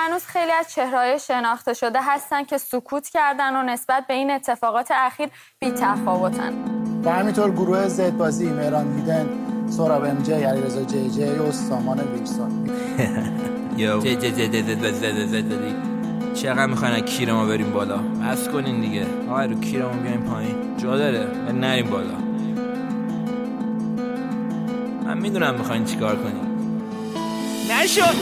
هنوز خیلی از چهره‌های شناخته شده هستن که سکوت کردن و نسبت به این اتفاقات اخیر بی‌تفاوتن. و همینطور گروه زد بازی، مهران دیدن، سهراب ام جی، علیرضا جی جی و سامان ویرسون. یو زد چقدر میخواین کیر ما بریم بالا؟ بس کنین دیگه. آقا رو کیرمون بیایم پایین. جا داره نریم بالا. من میدونم میخواین چیکار کنین. نشد.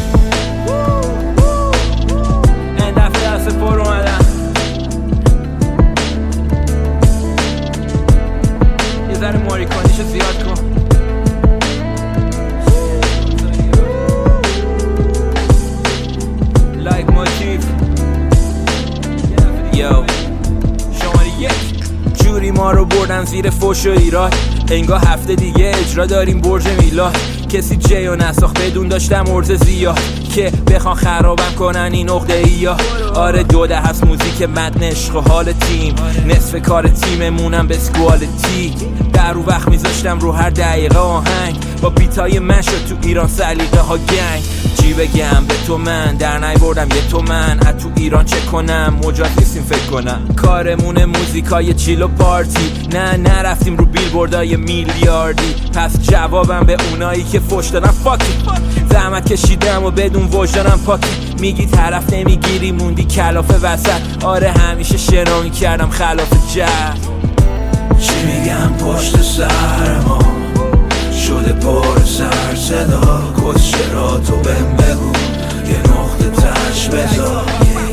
این دفعه دست پر اومدن. یه ذره ماری کنیشو زیاد کن. لایک موتیف. یو شماره یک. جوری ما رو بردن زیر فوش و ایراد. انگاه هفته دیگه اجرا داریم برج میلاد. کسی جیو نساخت بدون داشتم ارز زیاد که بخوان خرابم کنن این عقده ایا. آره 2 هست موزیک متن عشق و حال تیم. نصف کار تیممونم به اسکوالتی. در رو وقت میذاشتم رو هر دقیقه آهنگ. با بیتای من شد تو ایران سلیقه ها گنگ. چی بگم به تو من در نیاوردم یه تومن. از تو ایران چه کنم مجاز نیستیم فکر کنم. کارمون موزیکای چیل و پارتی. نه نرفتیم رو بیلبوردای میلیاردی. پس جوابم به اونایی که فوش دادن فاکی. زحمت کشیدم و بدون وجدانم پاکی. میگی طرف نمیگیری موندی کلافه وسط. آره همیشه شنا میکردم خلاف جهل. چی میگم پشت سر ما شده پر سر صدا. کس چرا تو بهم بگو یه نقطه تش بذار.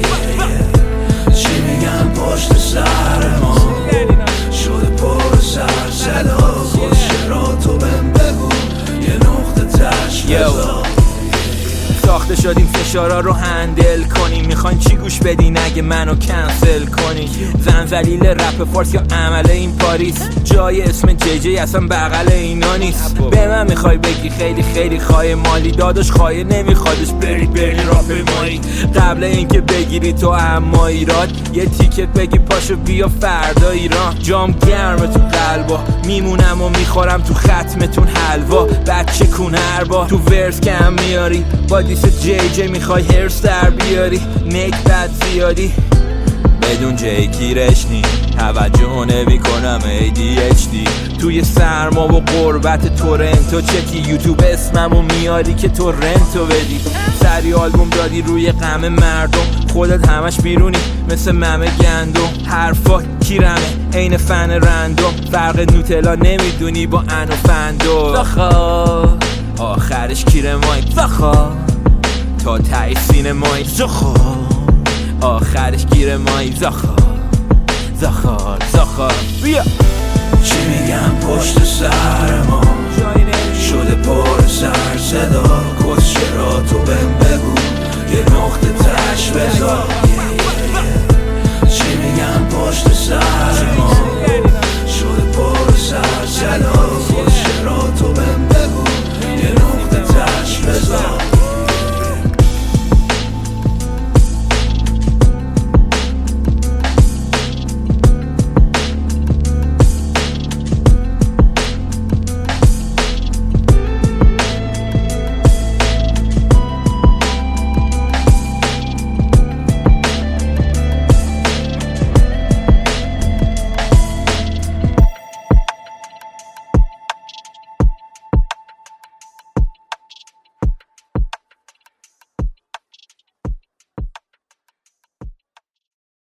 چی میگم پشت سر ما شده پر سر صدا. کس چرا تو بهم بگو یه نقطه تش بذار. ساخته شدیم فشارا رو هندل کنیم. میخواین چی گوش بدین اگه منو کنسل کنین؟ زنزلیل رپ فارس یا عمله این پاریس. جای اسم جی جی اصلا بغل اینا نیست. به من میخوای بگی خیلی خیلی خواهی مالی. داداش خواهی نمیخوادش بری راپ مایی. قبل اینکه بگیری تو اما ایراد یه تیکت بگی پاشو بیا فردا ایران. جام گرمه تو قلبا میمونم و میخورم تو ختمتون حلوا. بچه کونر با تو ورس کم میاری. با دیس جی جی میخوای هرس در بیاری. نیک بد زیادی بدون جی گیرش نی. توجه نمی کنم ADHD. توی سرما و قربت تورنتو چکی یوتیوب اسممو میاری که تو رنتو بدی. سری آلبوم دادی روی غم مردم. خودت همش بیرونی مثل ممه گندم. حرفا کیرمه عین فن رندوم. فرق نوتلا نمیدونی با انو فندو. زخا آخرش کیر مایک. زخا تا تای سینمایی. زخا آخرش گیر مایی. زخار بیا. چی میگم پشت سر ما شده پر سر صدا.